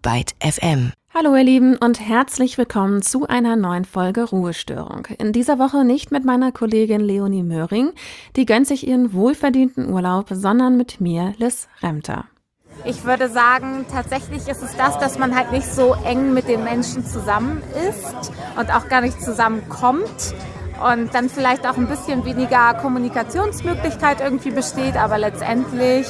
Byte FM. Hallo ihr Lieben und herzlich willkommen zu einer neuen Folge Ruhestörung. In dieser Woche nicht mit meiner Kollegin Leonie Möhring, die gönnt sich ihren wohlverdienten Urlaub, sondern mit mir, Liz Remter. Ich würde sagen, tatsächlich ist es das, dass man halt nicht so eng mit den Menschen zusammen ist und auch gar nicht zusammenkommt und dann vielleicht auch ein bisschen weniger Kommunikationsmöglichkeit irgendwie besteht, aber letztendlich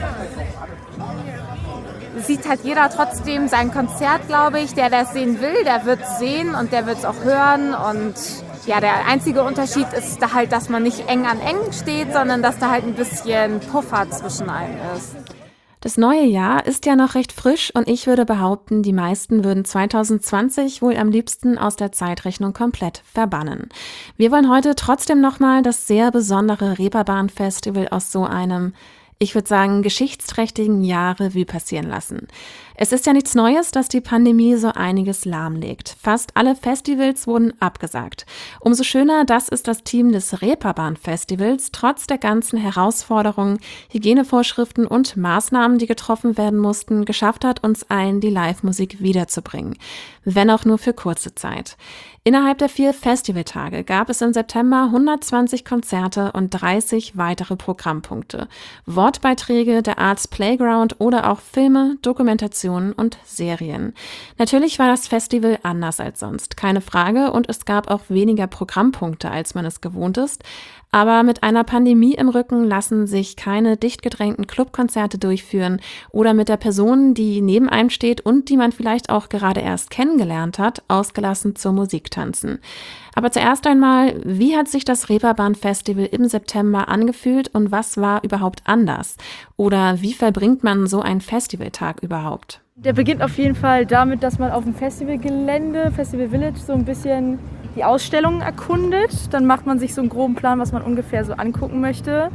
sieht halt jeder trotzdem sein Konzert, glaube ich. Der es sehen will, der wird es sehen und der wird es auch hören. Und ja, der einzige Unterschied ist da halt, dass man nicht eng an eng steht, sondern dass da halt ein bisschen Puffer zwischen einem ist. Das neue Jahr ist ja noch recht frisch und ich würde behaupten, die meisten würden 2020 wohl am liebsten aus der Zeitrechnung komplett verbannen. Wir wollen heute trotzdem nochmal das sehr besondere Reeperbahn-Festival aus so einem, ich würde sagen, geschichtsträchtigen Jahr Revue passieren lassen. Es ist ja nichts Neues, dass die Pandemie so einiges lahmlegt. Fast alle Festivals wurden abgesagt. Umso schöner, dass es das Team des Reeperbahn-Festivals trotz der ganzen Herausforderungen, Hygienevorschriften und Maßnahmen, die getroffen werden mussten, geschafft hat, uns allen die Live-Musik wiederzubringen. Wenn auch nur für kurze Zeit. Innerhalb der 4 Festivaltage gab es im September 120 Konzerte und 30 weitere Programmpunkte. Wortbeiträge der Arts Playground oder auch Filme, Dokumentationen und Serien. Natürlich war das Festival anders als sonst, keine Frage, und es gab auch weniger Programmpunkte, als man es gewohnt ist. Aber mit einer Pandemie im Rücken lassen sich keine dicht gedrängten Clubkonzerte durchführen oder mit der Person, die neben einem steht und die man vielleicht auch gerade erst kennengelernt hat, ausgelassen zur Musik tanzen. Aber zuerst einmal, wie hat sich das Reeperbahn-Festival im September angefühlt und was war überhaupt anders? Oder wie verbringt man so einen Festivaltag überhaupt? Der beginnt auf jeden Fall damit, dass man auf dem Festivalgelände, Festival Village, so ein bisschen die Ausstellungen erkundet. Dann macht man sich so einen groben Plan, was man ungefähr so angucken möchte.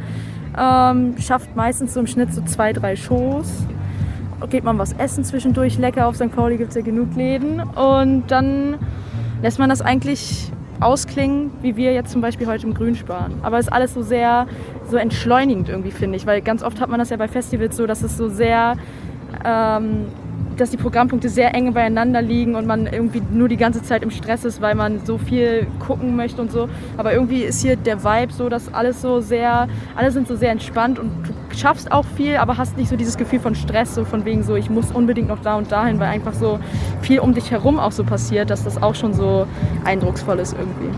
Schafft meistens so im Schnitt so 2, 3 Shows. Geht man was essen zwischendurch, lecker, auf St. Pauli gibt es ja genug Läden. Und dann lässt man das eigentlich ausklingen, wie wir jetzt zum Beispiel heute im Grünspan. Aber es ist alles so sehr so entschleunigend irgendwie, finde ich. Weil ganz oft hat man das ja bei Festivals so, dass es so sehr dass die Programmpunkte sehr eng beieinander liegen und man irgendwie nur die ganze Zeit im Stress ist, weil man so viel gucken möchte und so. Aber irgendwie ist hier der Vibe so, dass alle sind so sehr entspannt und du schaffst auch viel, aber hast nicht so dieses Gefühl von Stress, so von wegen so, ich muss unbedingt noch da und dahin, weil einfach so viel um dich herum auch so passiert, dass das auch schon so eindrucksvoll ist irgendwie.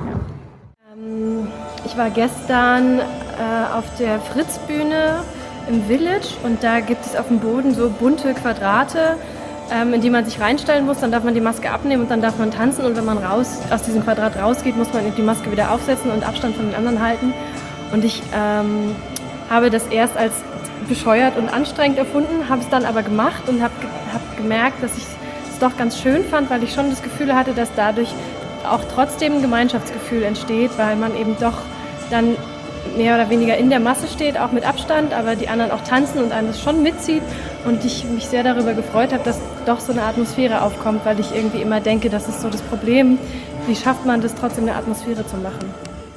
Ja. Ich war gestern auf der Fritz-Bühne im Village und da gibt es auf dem Boden so bunte Quadrate, in die man sich reinstellen muss. Dann darf man die Maske abnehmen und dann darf man tanzen und wenn man aus diesem Quadrat rausgeht, muss man die Maske wieder aufsetzen und Abstand von den anderen halten. Und ich habe das erst als bescheuert und anstrengend erfunden, habe es dann aber gemacht und habe gemerkt, dass ich es doch ganz schön fand, weil ich schon das Gefühl hatte, dass dadurch auch trotzdem ein Gemeinschaftsgefühl entsteht, weil man eben doch dann mehr oder weniger in der Masse steht, auch mit Abstand, aber die anderen auch tanzen und einem das schon mitzieht und ich mich sehr darüber gefreut habe, dass doch so eine Atmosphäre aufkommt, weil ich irgendwie immer denke, das ist so das Problem, wie schafft man das trotzdem eine Atmosphäre zu machen.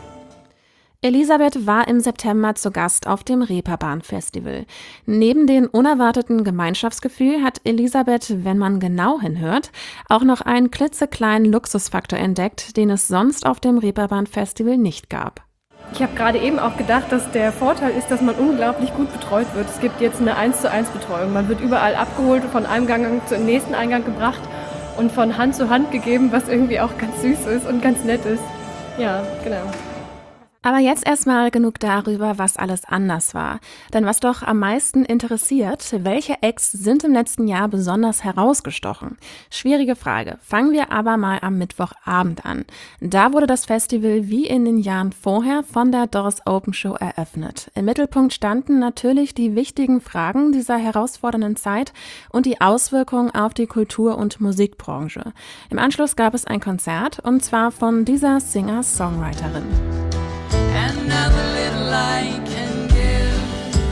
Elisabeth war im September zu Gast auf dem Reeperbahn-Festival. Neben dem unerwarteten Gemeinschaftsgefühl hat Elisabeth, wenn man genau hinhört, auch noch einen klitzekleinen Luxusfaktor entdeckt, den es sonst auf dem Reeperbahn-Festival nicht gab. Ich habe gerade eben auch gedacht, dass der Vorteil ist, dass man unglaublich gut betreut wird. Es gibt jetzt eine 1:1 Betreuung. Man wird überall abgeholt, von einem Gang zum nächsten Eingang gebracht und von Hand zu Hand gegeben, was irgendwie auch ganz süß ist und ganz nett ist. Ja, genau. Aber jetzt erstmal genug darüber, was alles anders war. Denn was doch am meisten interessiert, welche Acts sind im letzten Jahr besonders herausgestochen? Schwierige Frage. Fangen wir aber mal am Mittwochabend an. Da wurde das Festival wie in den Jahren vorher von der Doors Open Show eröffnet. Im Mittelpunkt standen natürlich die wichtigen Fragen dieser herausfordernden Zeit und die Auswirkungen auf die Kultur- und Musikbranche. Im Anschluss gab es ein Konzert und zwar von dieser Singer-Songwriterin. Another little I can give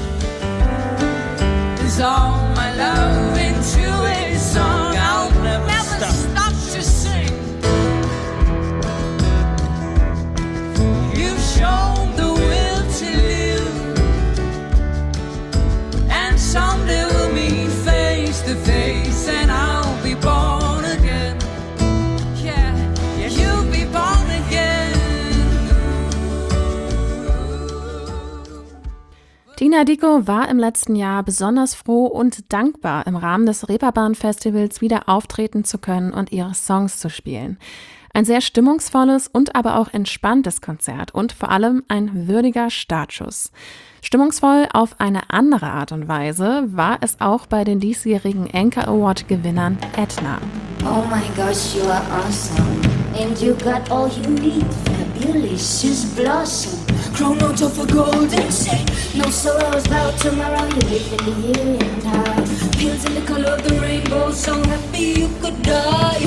is all my love into a song. I'll never stop to sing. You've shown the will to live, and someday we'll meet face to face, and I'll Nina Dicko war im letzten Jahr besonders froh und dankbar, im Rahmen des Reeperbahn-Festivals wieder auftreten zu können und ihre Songs zu spielen. Ein sehr stimmungsvolles und aber auch entspanntes Konzert und vor allem ein würdiger Startschuss. Stimmungsvoll auf eine andere Art und Weise war es auch bei den diesjährigen Anchor Award-Gewinnern Edna. Oh my gosh, you are awesome. And you got all you need. Fabulous, just blossom. Crown on top of golden sea. No sorrows about tomorrow. You live in the here and now. Pills in the color of the rainbow. So happy you could die.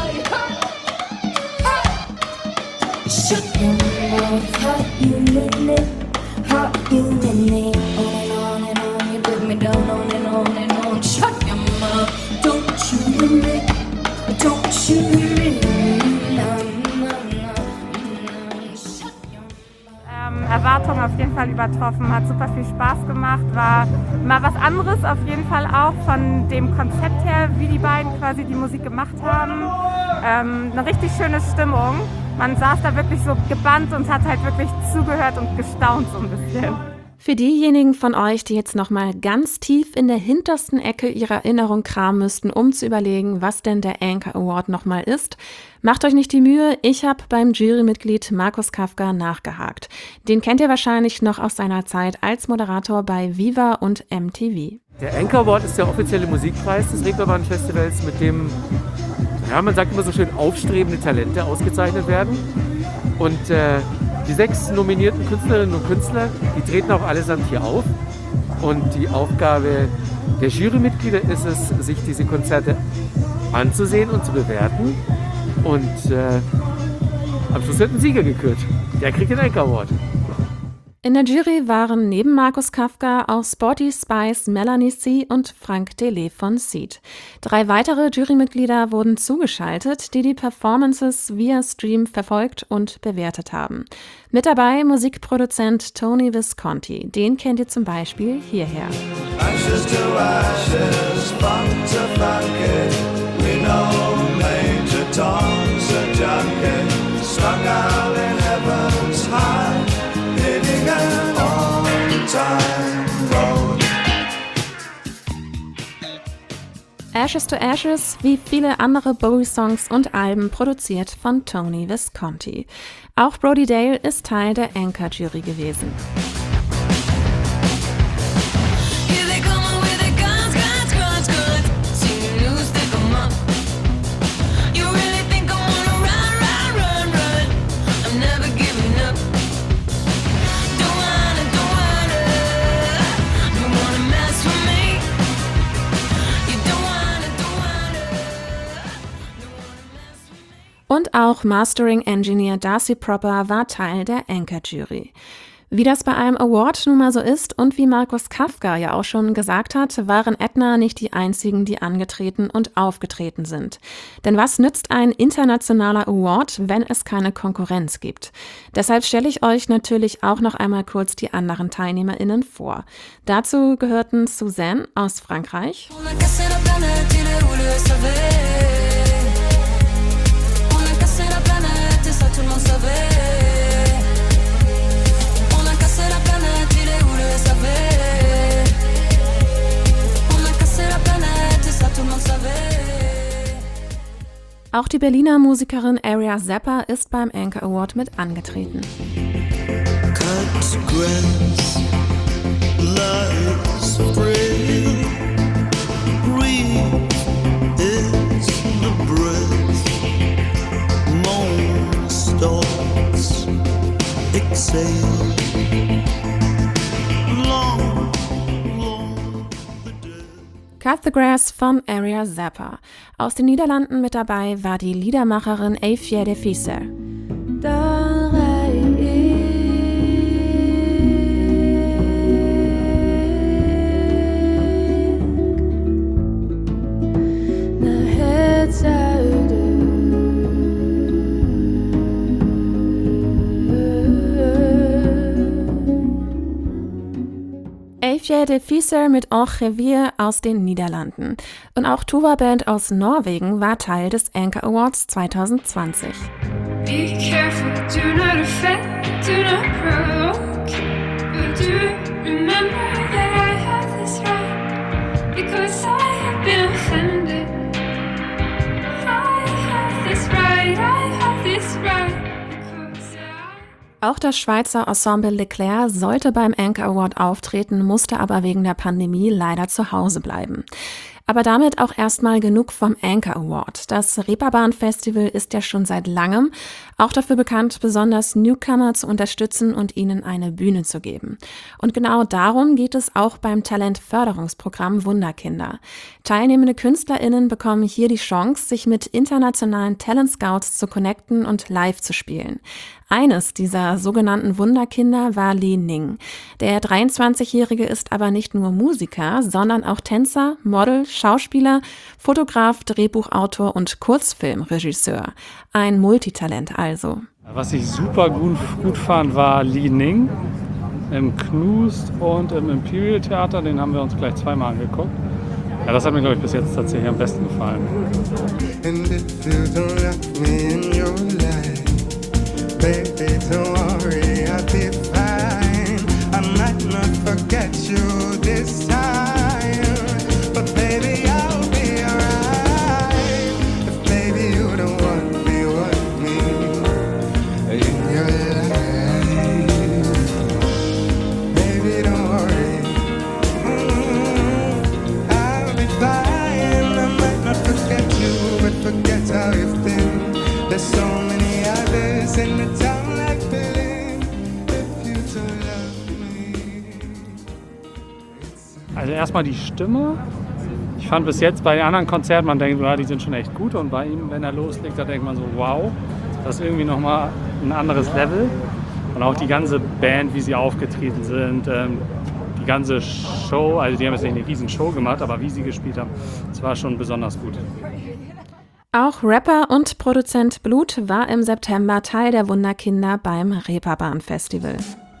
Shut your mouth, hot you minute. Hot you minute. On and on. You put me down on and on and on. Shut your mouth. Don't you minute. Don't you minute. Erwartungen auf jeden Fall übertroffen, hat super viel Spaß gemacht, war mal was anderes auf jeden Fall auch von dem Konzept her, wie die beiden quasi die Musik gemacht haben. Eine richtig schöne Stimmung. Man saß da wirklich so gebannt und hat halt wirklich zugehört und gestaunt so ein bisschen. Für diejenigen von euch, die jetzt nochmal ganz tief in der hintersten Ecke ihrer Erinnerung kramen müssten, um zu überlegen, was denn der Anchor Award nochmal ist, macht euch nicht die Mühe, ich habe beim Jurymitglied Markus Kafka nachgehakt. Den kennt ihr wahrscheinlich noch aus seiner Zeit als Moderator bei Viva und MTV. Der Anchor Award ist der offizielle Musikpreis des Reeperbahn-Festivals, mit dem, ja, man sagt immer so schön, aufstrebende Talente ausgezeichnet werden. Und die 6 nominierten Künstlerinnen und Künstler, die treten auch allesamt hier auf. Und die Aufgabe der Jurymitglieder ist es, sich diese Konzerte anzusehen und zu bewerten. Und am Schluss wird ein Sieger gekürt. Der kriegt den Anchor Award. In der Jury waren neben Markus Kafka auch Sporty Spice, Melanie C. und Frank Delay von Seed. 3 weitere Jurymitglieder wurden zugeschaltet, die die Performances via Stream verfolgt und bewertet haben. Mit dabei Musikproduzent Tony Visconti. Den kennt ihr zum Beispiel hierher. Ashes to ashes, funk to funky. We know Major Tom's a junkie, strung out in heaven's high, hitting an all-time road. Ashes to Ashes, wie viele andere Bowie-Songs und Alben, produziert von Tony Visconti. Auch Brody Dale ist Teil der Anchor-Jury gewesen. Und auch Mastering Engineer Darcy Proper war Teil der Anchor-Jury. Wie das bei einem Award nun mal so ist und wie Markus Kafka ja auch schon gesagt hat, waren Edna nicht die einzigen, die angetreten und aufgetreten sind. Denn was nützt ein internationaler Award, wenn es keine Konkurrenz gibt? Deshalb stelle ich euch natürlich auch noch einmal kurz die anderen TeilnehmerInnen vor. Dazu gehörten Suzanne aus Frankreich, auch die Berliner Musikerin Aria Zappa ist beim Anchor Award mit angetreten. Cut grass like spring, breathe is the breath, moon stalks exhale, long the day. Cut the Grass von Aria Zappa. Aus den Niederlanden mit dabei war die Liedermacherin Eefje de Visser. Eefje de Visser mit Ongeveer aus den Niederlanden. Und auch Tuva Band aus Norwegen war Teil des Anchor Awards 2020. Be careful, do not offend, do not provoke. But do remember that I have this right, because I have been offended. I have this right, I have this right. Auch das Schweizer Ensemble Leclerc sollte beim Anchor Award auftreten, musste aber wegen der Pandemie leider zu Hause bleiben. Aber damit auch erstmal genug vom Anchor Award. Das Reeperbahn Festival ist ja schon seit langem auch dafür bekannt, besonders Newcomer zu unterstützen und ihnen eine Bühne zu geben. Und genau darum geht es auch beim Talentförderungsprogramm Wunderkinder. Teilnehmende KünstlerInnen bekommen hier die Chance, sich mit internationalen Talent Scouts zu connecten und live zu spielen. Eines dieser sogenannten Wunderkinder war Li Ning. Der 23-Jährige ist aber nicht nur Musiker, sondern auch Tänzer, Model, Schauspieler, Fotograf, Drehbuchautor und Kurzfilmregisseur. Ein Multitalent also. Was ich super gut fand, war Li Ning im Knust und im Imperial Theater. Den haben wir uns gleich zweimal angeguckt. Ja, das hat mir, glaube ich, bis jetzt tatsächlich am besten gefallen. Baby, don't worry, I'll be fine. I might not forget you this time, but baby, I'll be alright. If baby you don't want me in your life, baby, don't worry. I'll be fine. I might not forget you, but forget how you've been. There's so many others in the town like Berlin. If you don't love me. Also erstmal die Stimme. Ich fand bis jetzt bei den anderen Konzerten, man denkt, ja, die sind schon echt gut. Und bei ihm, wenn er loslegt, da denkt man so, wow, das ist irgendwie nochmal ein anderes Level. Und auch die ganze Band, wie sie aufgetreten sind, die ganze Show, also die haben jetzt nicht eine riesen Show gemacht, aber wie sie gespielt haben, das war schon besonders gut. Auch Rapper und Produzent Blut war im September Teil der Wunderkinder beim Reeperbahn Festival.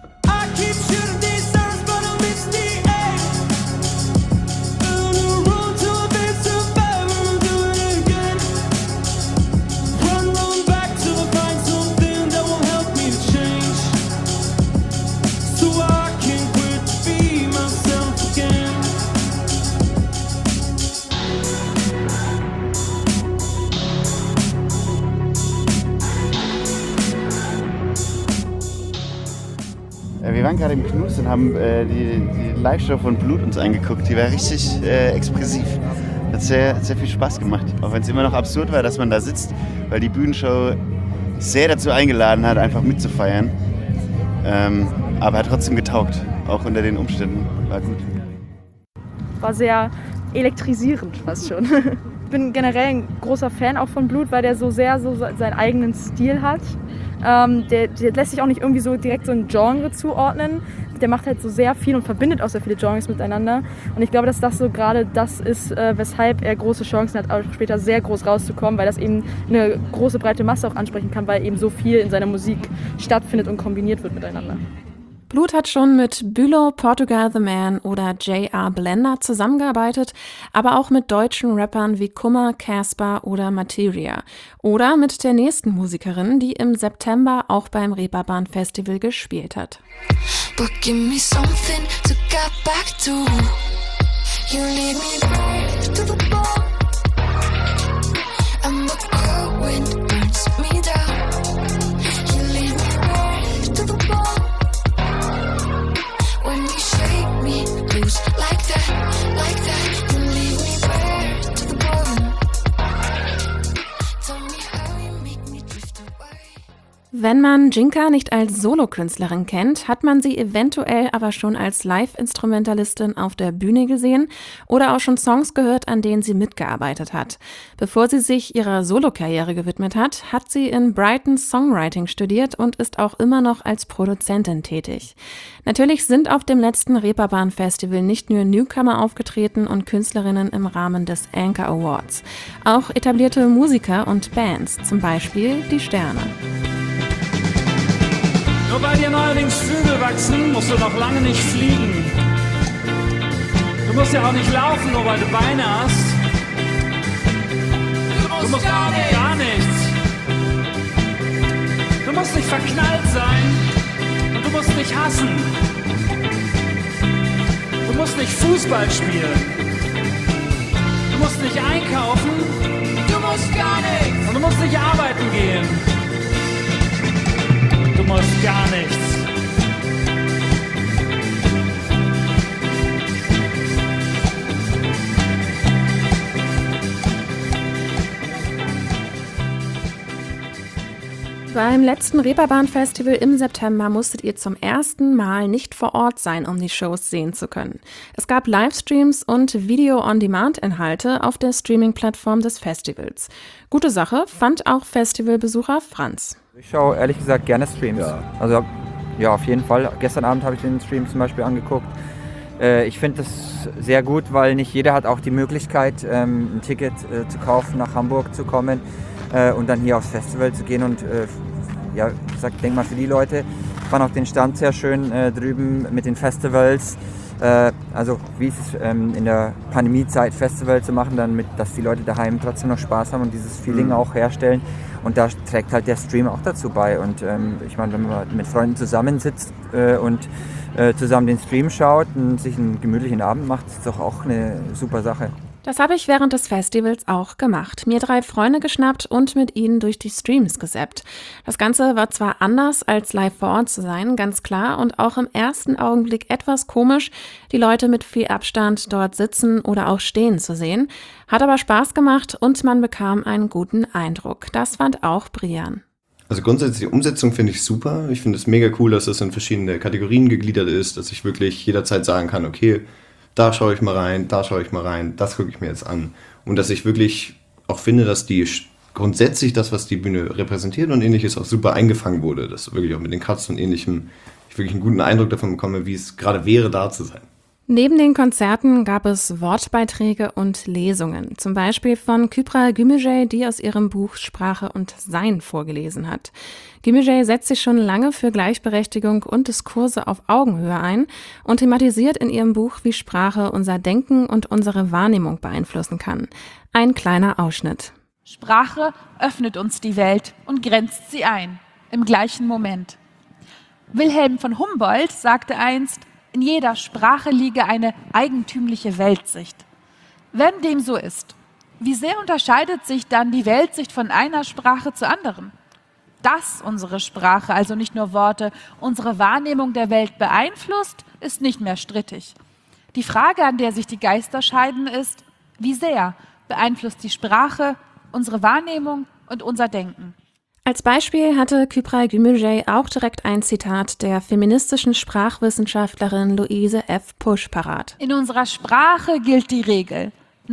Wir waren gerade im Knus und haben die Live-Show von Blut uns angeguckt. Die war richtig expressiv. Hat sehr, sehr viel Spaß gemacht. Auch wenn es immer noch absurd war, dass man da sitzt, weil die Bühnenshow sehr dazu eingeladen hat, einfach mitzufeiern. Aber hat trotzdem getaugt, auch unter den Umständen. War gut. War sehr elektrisierend fast schon. Ich bin generell ein großer Fan auch von Blut, weil der so sehr so seinen eigenen Stil hat. Der lässt sich auch nicht irgendwie so direkt so ein Genre zuordnen. Der macht halt so sehr viel und verbindet auch sehr viele Genres miteinander. Und ich glaube, dass das so gerade das ist, weshalb er große Chancen hat, auch später sehr groß rauszukommen, weil das eben eine große, breite Masse auch ansprechen kann, weil eben so viel in seiner Musik stattfindet und kombiniert wird miteinander. Blut hat schon mit Bülow, Portugal the Man oder J.R. Blender zusammengearbeitet, aber auch mit deutschen Rappern wie Kummer, Casper oder Materia. Oder mit der nächsten Musikerin, die im September auch beim Reeperbahn Festival gespielt hat. But give me something to get back to. You lead me back to the ball. And the cold wind burns me down. You lead me back to the ball. When you shake me loose like that, you lead me back to the bone. Tell me how you make me drift away. Wenn man Jinka nicht als Solokünstlerin kennt, hat man sie eventuell aber schon als Live-Instrumentalistin auf der Bühne gesehen oder auch schon Songs gehört, an denen sie mitgearbeitet hat. Bevor sie sich ihrer Solokarriere gewidmet hat, hat sie in Brighton Songwriting studiert und ist auch immer noch als Produzentin tätig. Natürlich sind auf dem letzten Reeperbahn Festival nicht nur Newcomer aufgetreten und Künstlerinnen im Rahmen des Anchor Awards. Auch etablierte Musiker und Bands, zum Beispiel die Sterne. Nur weil dir neuerdings Flügel wachsen, musst du noch lange nicht fliegen. Du musst ja auch nicht laufen, nur weil du Beine hast. Du musst gar nichts. Du musst nicht verknallt sein und du musst nicht hassen. musst nicht Fußball spielen. Du musst nicht einkaufen. Du musst gar nichts. Und du musst nicht arbeiten gehen. Du musst gar nichts. Beim letzten Reeperbahn-Festival im September musstet ihr zum ersten Mal nicht vor Ort sein, um die Shows sehen zu können. Es gab Livestreams und Video-on-Demand-Inhalte auf der Streaming-Plattform des Festivals. Gute Sache, fand auch Festivalbesucher Franz. Ich schaue ehrlich gesagt gerne Streams. Ja. Also ja, auf jeden Fall. Gestern Abend habe ich den Stream zum Beispiel angeguckt. Ich finde das sehr gut, weil nicht jeder hat auch die Möglichkeit, ein Ticket zu kaufen, nach Hamburg zu kommen und dann hier aufs Festival zu gehen. Und ja, ich denke mal für die Leute, ich fand auch den Stand sehr schön drüben mit den Festivals. Also wie es ist, in der Pandemiezeit Festival zu machen, dann dass die Leute daheim trotzdem noch Spaß haben und dieses Feeling auch herstellen. Und da trägt halt der Stream auch dazu bei. Und ich meine, wenn man mit Freunden zusammensitzt und zusammen den Stream schaut und sich einen gemütlichen Abend macht, ist doch auch eine super Sache. Das habe ich während des Festivals auch gemacht. Mir 3 Freunde geschnappt und mit ihnen durch die Streams gesappt. Das Ganze war zwar anders als live vor Ort zu sein, ganz klar, und auch im ersten Augenblick etwas komisch, die Leute mit viel Abstand dort sitzen oder auch stehen zu sehen. Hat aber Spaß gemacht und man bekam einen guten Eindruck. Das fand auch Brian. Also grundsätzlich die Umsetzung finde ich super. Ich finde es mega cool, dass das in verschiedene Kategorien gegliedert ist, dass ich wirklich jederzeit sagen kann, okay, da schaue ich mal rein, da schaue ich mal rein, das gucke ich mir jetzt an. Und dass ich wirklich auch finde, dass die grundsätzlich das, was die Bühne repräsentiert und ähnliches, auch super eingefangen wurde. Dass wirklich auch mit den Cuts und ähnlichem ich wirklich einen guten Eindruck davon bekomme, wie es gerade wäre, da zu sein. Neben den Konzerten gab es Wortbeiträge und Lesungen, zum Beispiel von Kübra Gümüşay, die aus ihrem Buch Sprache und Sein vorgelesen hat. Gümüşay setzt sich schon lange für Gleichberechtigung und Diskurse auf Augenhöhe ein und thematisiert in ihrem Buch, wie Sprache unser Denken und unsere Wahrnehmung beeinflussen kann. Ein kleiner Ausschnitt. Sprache öffnet uns die Welt und grenzt sie ein, im gleichen Moment. Wilhelm von Humboldt sagte einst, in jeder Sprache liege eine eigentümliche Weltsicht. Wenn dem so ist, wie sehr unterscheidet sich dann die Weltsicht von einer Sprache zur anderen? Dass unsere Sprache, also nicht nur Worte, unsere Wahrnehmung der Welt beeinflusst, ist nicht mehr strittig. Die Frage, an der sich die Geister scheiden, ist, wie sehr beeinflusst die Sprache unsere Wahrnehmung und unser Denken? Als Beispiel hatte Kübra Gümüşay auch direkt ein Zitat der feministischen Sprachwissenschaftlerin Luise F. Pusch parat. In unserer Sprache gilt die Regel,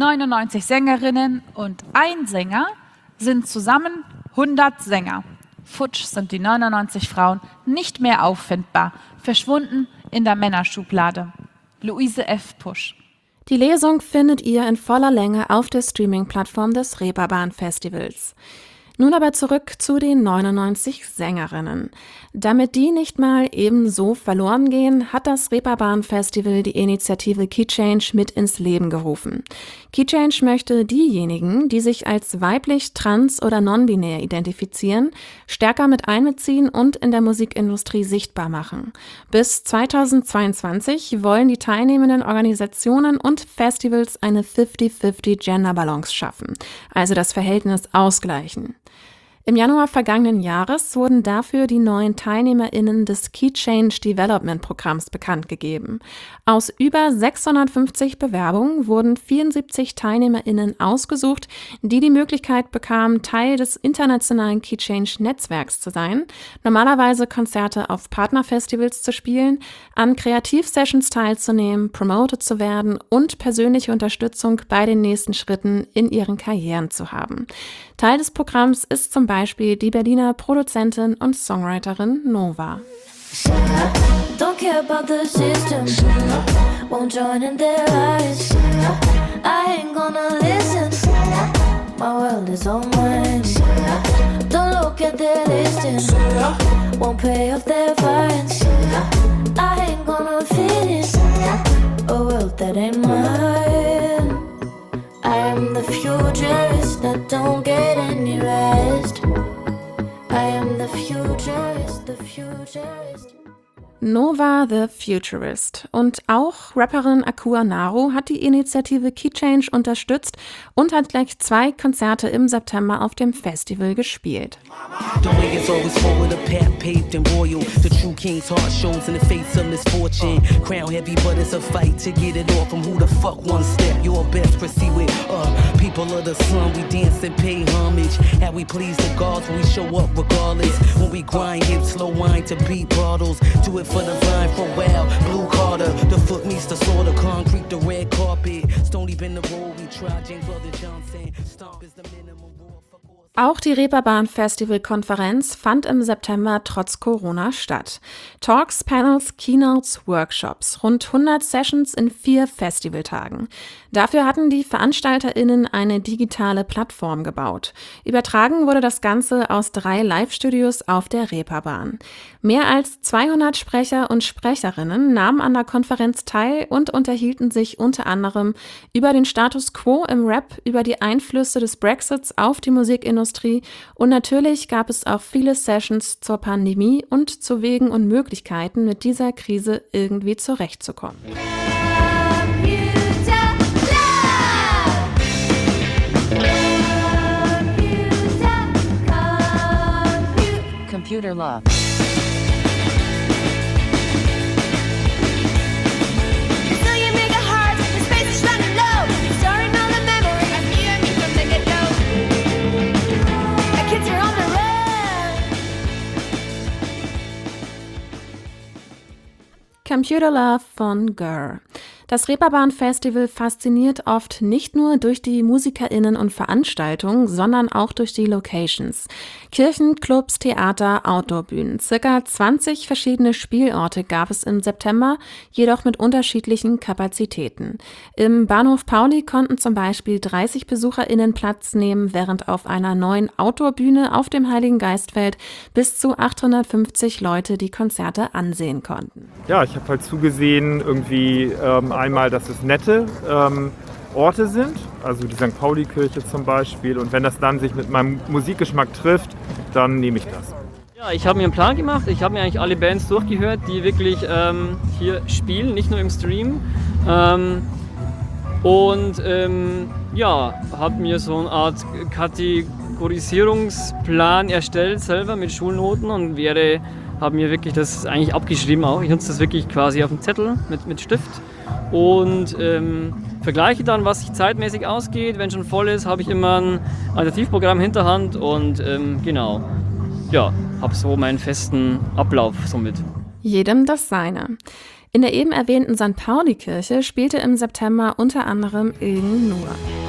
99 Sängerinnen und ein Sänger sind zusammen 100 Sänger. Futsch sind die 99 Frauen nicht mehr auffindbar, verschwunden in der Männerschublade. Luise F. Pusch. Die Lesung findet ihr in voller Länge auf der Streaming-Plattform des Reeperbahn-Festivals. Nun aber zurück zu den 99 Sängerinnen. Damit die nicht mal ebenso verloren gehen, hat das Reeperbahn-Festival die Initiative Key Change mit ins Leben gerufen. Key Change möchte diejenigen, die sich als weiblich, trans oder non-binär identifizieren, stärker mit einbeziehen und in der Musikindustrie sichtbar machen. Bis 2022 wollen die teilnehmenden Organisationen und Festivals eine 50-50 Gender Balance schaffen, also das Verhältnis ausgleichen. Im Januar vergangenen Jahres wurden dafür die neuen TeilnehmerInnen des Key Change Development Programms bekannt gegeben. Aus über 650 Bewerbungen wurden 74 TeilnehmerInnen ausgesucht, die die Möglichkeit bekamen, Teil des internationalen Key Change Netzwerks zu sein, normalerweise Konzerte auf Partnerfestivals zu spielen, an Kreativsessions teilzunehmen, promoted zu werden und persönliche Unterstützung bei den nächsten Schritten in ihren Karrieren zu haben. Teil des Programms ist zum Beispiel die Berliner Produzentin und Songwriterin Nova. Don't care about the system, won't join in their lies. I ain't gonna listen, my world is all mine. Don't look at their listing, won't pay off their fines. I ain't gonna fit in a world that ain't mine. I am the futurist that don't get any rest. I am the futurist, the futurist. Nova the Futurist. Und auch Rapperin Akua Naru hat die Initiative Key Change unterstützt und hat gleich 2 Konzerte im September auf dem Festival gespielt. The way is always forward, a path paved and royal. The true king's heart shows in the face of misfortune. Crown heavy, but it's a fight to get it off from who the fuck one step. Your best proceed with people of the sun. We dance and pay homage. How we please the gods when we show up regardless. When we grind hips, slow wine to beat bottles. Do it for the vine, for wow, Blue Carter. The foot meets the sword, the concrete, the red carpet. Stony been the road we try. James Brother Johnson. Stomp is the minimum. Auch die Reeperbahn Festival-Konferenz fand im September trotz Corona statt. Talks, Panels, Keynotes, Workshops, rund 100 Sessions in 4 Festivaltagen. Dafür hatten die VeranstalterInnen eine digitale Plattform gebaut. Übertragen wurde das Ganze aus 3 Live-Studios auf der Reeperbahn. Mehr als 200 Sprecher und Sprecherinnen nahmen an der Konferenz teil und unterhielten sich unter anderem über den Status quo im Rap, über die Einflüsse des Brexits auf die Musikindustrie und natürlich gab es auch viele Sessions zur Pandemie und zu Wegen und Möglichkeiten, mit dieser Krise irgendwie zurechtzukommen. Computer Love. Computer Love von Gurr. Das Reeperbahn Festival fasziniert oft nicht nur durch die MusikerInnen und Veranstaltungen, sondern auch durch die Locations. Kirchen, Clubs, Theater, Outdoorbühnen. Circa 20 verschiedene Spielorte gab es im September, jedoch mit unterschiedlichen Kapazitäten. Im Bahnhof Pauli konnten zum Beispiel 30 BesucherInnen Platz nehmen, während auf einer neuen Outdoorbühne auf dem Heiligen Geistfeld bis zu 850 Leute die Konzerte ansehen konnten. Ja, ich habe halt zugesehen, irgendwie einmal, dass es nette Orte sind, also die St. Pauli-Kirche zum Beispiel. Und wenn das dann sich mit meinem Musikgeschmack trifft, dann nehme ich das. Ja, ich habe mir einen Plan gemacht. Ich habe mir eigentlich alle Bands durchgehört, die wirklich hier spielen, nicht nur im Stream. Habe mir so eine Art Kategorisierungsplan erstellt selber mit Schulnoten und habe mir wirklich das eigentlich abgeschrieben auch. Ich nutze das wirklich quasi auf dem Zettel mit Stift und vergleiche dann, was sich zeitmäßig ausgeht. Wenn schon voll ist, habe ich immer ein Alternativprogramm hinterhand und habe so meinen festen Ablauf somit. Jedem das Seine. In der eben erwähnten St. Pauli-Kirche spielte im September unter anderem Ilgen Nur.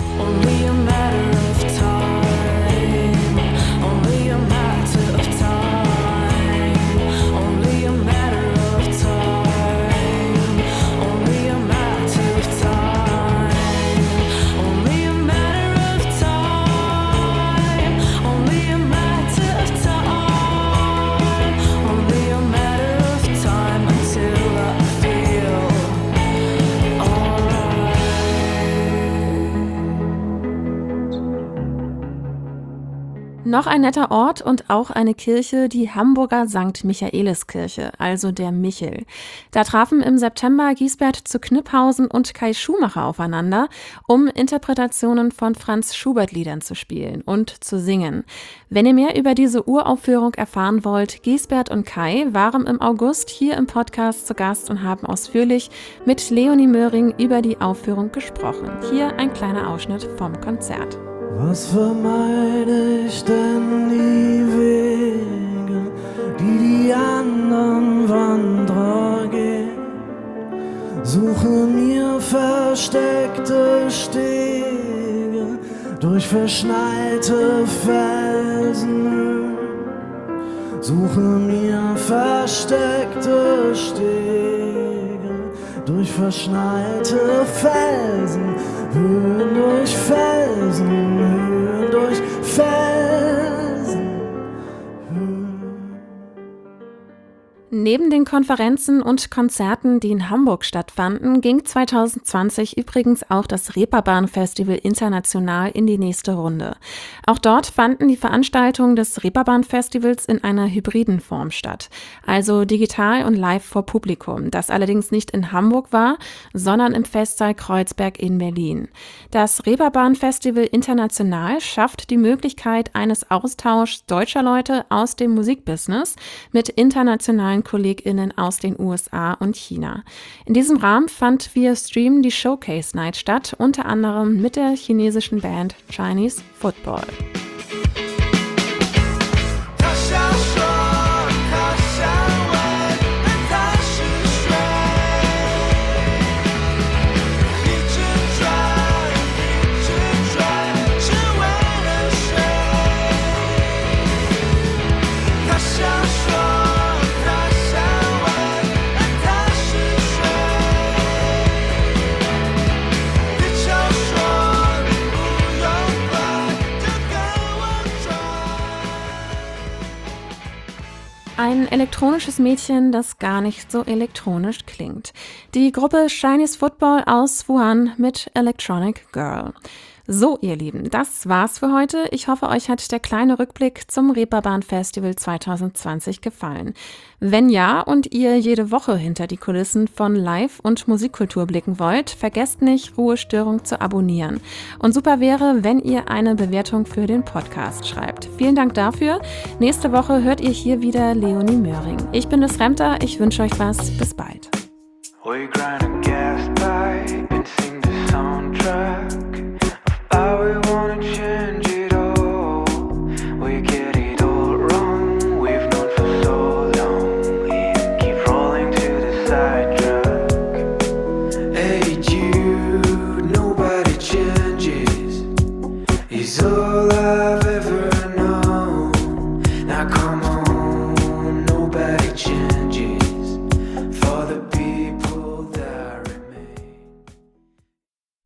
Noch ein netter Ort und auch eine Kirche, die Hamburger St. Michaeliskirche, also der Michel. Da trafen im September Giesbert zu Kniphausen und Kai Schumacher aufeinander, um Interpretationen von Franz Schubert-Liedern zu spielen und zu singen. Wenn ihr mehr über diese Uraufführung erfahren wollt, Giesbert und Kai waren im August hier im Podcast zu Gast und haben ausführlich mit Leonie Möhring über die Aufführung gesprochen. Hier ein kleiner Ausschnitt vom Konzert. Was vermeide ich denn die Wege, die anderen Wanderer gehen? Suche mir versteckte Stege durch verschneite Felsen. Suche mir versteckte Stege durch verschneite Felsen. Höhen durch Felsen, Höhen durch Felsen. Neben den Konferenzen und Konzerten, die in Hamburg stattfanden, ging 2020 übrigens auch das Reeperbahn Festival international in die nächste Runde. Auch dort fanden die Veranstaltungen des Reeperbahn Festivals in einer hybriden Form statt, also digital und live vor Publikum, das allerdings nicht in Hamburg war, sondern im Festsaal Kreuzberg in Berlin. Das Reeperbahn Festival international schafft die Möglichkeit eines Austauschs deutscher Leute aus dem Musikbusiness mit internationalen KollegInnen aus den USA und China. In diesem Rahmen fand via Stream die Showcase Night statt, unter anderem mit der chinesischen Band Chinese Football. Ein elektronisches Mädchen, das gar nicht so elektronisch klingt. Die Gruppe Chinese Football aus Wuhan mit Electronic Girl. So, ihr Lieben, das war's für heute. Ich hoffe, euch hat der kleine Rückblick zum Reeperbahn Festival 2020 gefallen. Wenn ja und ihr jede Woche hinter die Kulissen von Live- und Musikkultur blicken wollt, vergesst nicht, Ruhestörung zu abonnieren. Und super wäre, wenn ihr eine Bewertung für den Podcast schreibt. Vielen Dank dafür. Nächste Woche hört ihr hier wieder Leonie Möhring. Ich bin Liz Remter, ich wünsche euch was. Bis bald. We grind a gas pipe and sing the soundtrack of how we wanna change it all. We get it all wrong, we've known for so long. And keep rolling to the sidetrack. Hey Jude, nobody changes. It's all